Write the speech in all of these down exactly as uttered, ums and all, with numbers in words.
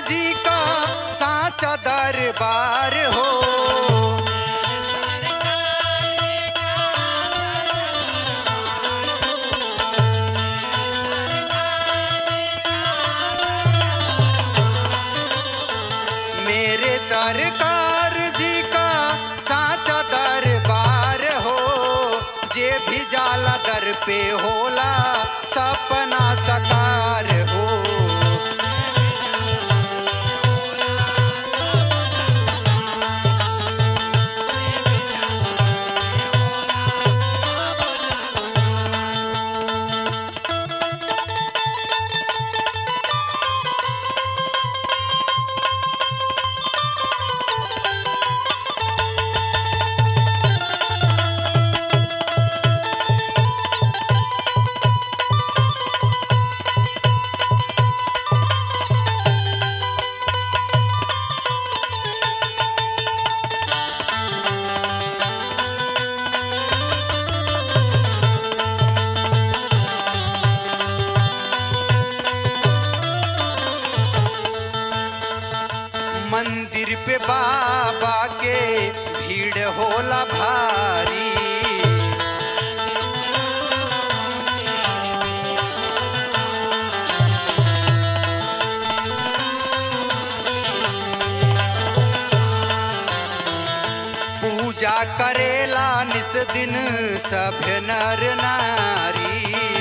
जी का साचा दरबार हो। मेरे सरकार जी का साचा दरबार हो। जे भी जाला दर पे होला सपना साकार हो। मंदिर पे बाबा के भीड़ होला भारी। पूजा करेला निस दिन सब नर नारी।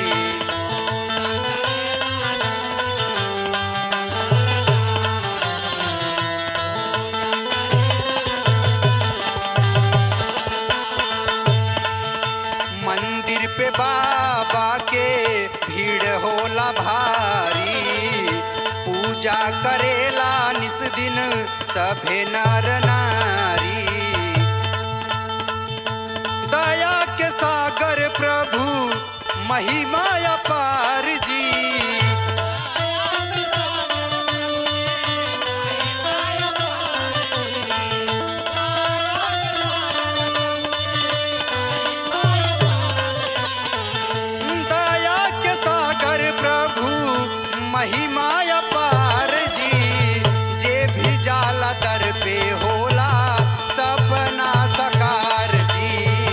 मंदिर पे बाबा के भीड़ होला भारी। पूजा करेला निस दिन सभे नर नारी। दया के सागर प्रभु महिमा अपार जी। प्रभु महिमा अपार जी। जे भी जाला दर पे होला सपना साकार जी।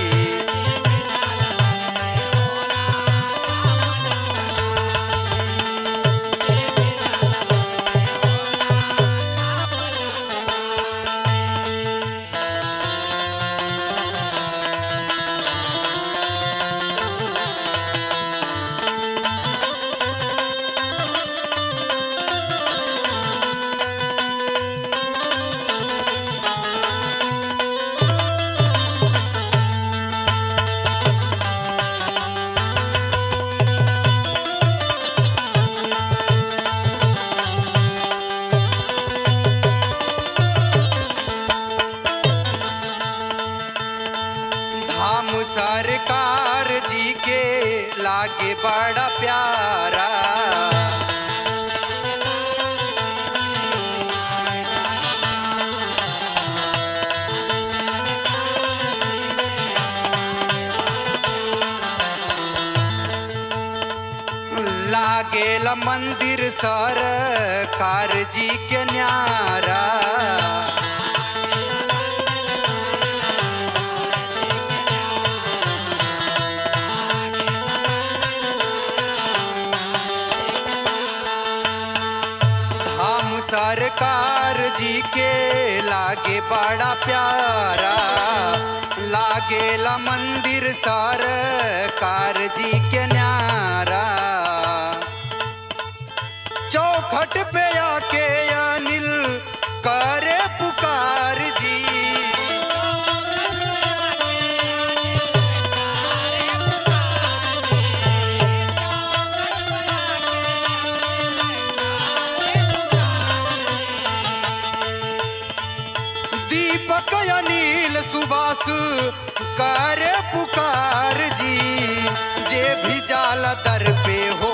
धाम सरकार जी के लागे बड़ा प्यारा। लागेला मंदिर सरकार जी के न्यारा। सरकार जी के लागे बड़ा प्यारा। लागेला मंदिर सरकार जी के न्यारा। चौखट पे आके अनिल करे पुकार जी। दीपक अनिल सुभाष करे पुकार जी। जे भी जाला दर पे हो